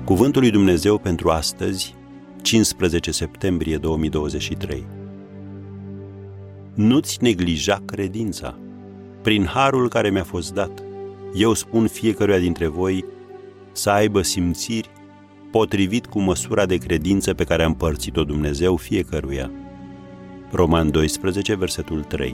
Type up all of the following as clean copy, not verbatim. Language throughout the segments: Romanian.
Cuvântul lui Dumnezeu pentru astăzi, 15 septembrie 2023. Nu-ți neglija credința. Prin harul care mi-a fost dat, eu spun fiecăruia dintre voi să aibă simțiri potrivit cu măsura de credință pe care a împărțit-o Dumnezeu fiecăruia. Roman 12, versetul 3.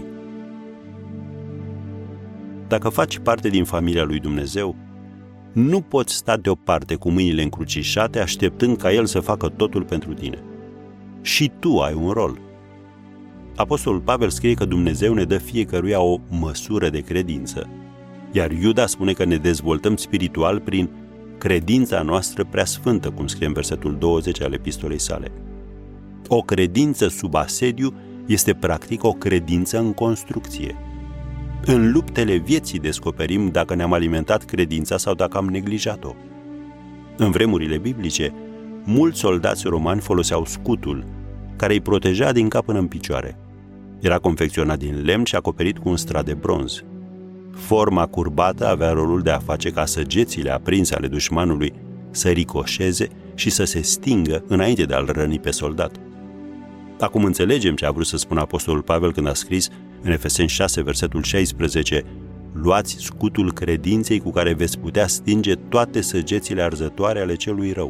Dacă faci parte din familia lui Dumnezeu, nu poți sta deoparte cu mâinile încrucișate așteptând ca El să facă totul pentru tine. Și tu ai un rol. Apostolul Pavel scrie că Dumnezeu ne dă fiecăruia o măsură de credință, iar Iuda spune că ne dezvoltăm spiritual prin credința noastră preasfântă, cum scrie în versetul 20 al epistolei sale. O credință sub asediu este practic o credință în construcție. În luptele vieții descoperim dacă ne-am alimentat credința sau dacă am neglijat-o. În vremurile biblice, mulți soldați romani foloseau scutul, care îi proteja din cap până în picioare. Era confecționat din lemn și acoperit cu un strat de bronz. Forma curbată avea rolul de a face ca săgețile aprinse ale dușmanului să ricoșeze și să se stingă înainte de a-l răni pe soldat. Acum înțelegem ce a vrut să spună apostolul Pavel când a scris în Efeseni 6, versetul 16: luați scutul credinței cu care veți putea stinge toate săgețile arzătoare ale celui rău.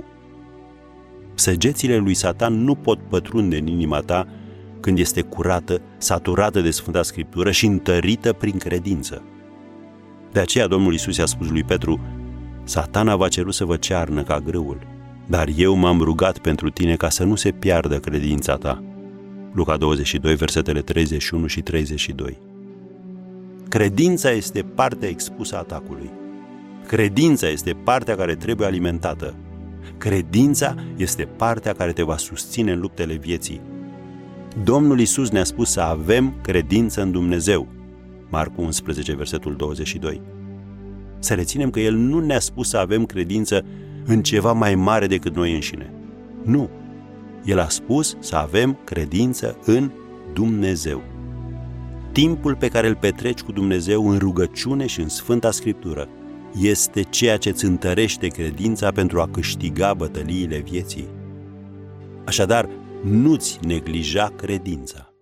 Săgețile lui Satan nu pot pătrunde în inima ta când este curată, saturată de Sfânta Scriptură și întărită prin credință. De aceea Domnul Iisus i-a spus lui Petru: Satana v-a cerut să vă cearnă ca grâul, dar eu m-am rugat pentru tine ca să nu se piardă credința ta. Luca 22, versetele 31 și 32. Credința este partea expusă atacului. Credința este partea care trebuie alimentată. Credința este partea care te va susține în luptele vieții. Domnul Iisus ne-a spus să avem credință în Dumnezeu. Marcu 11, versetul 22. Să reținem că El nu ne-a spus să avem credință în ceva mai mare decât noi înșine. Nu. El a spus să avem credință în Dumnezeu. Timpul pe care îl petreci cu Dumnezeu în rugăciune și în Sfânta Scriptură este ceea ce îți întărește credința pentru a câștiga bătăliile vieții. Așadar, nu-ți neglija credința.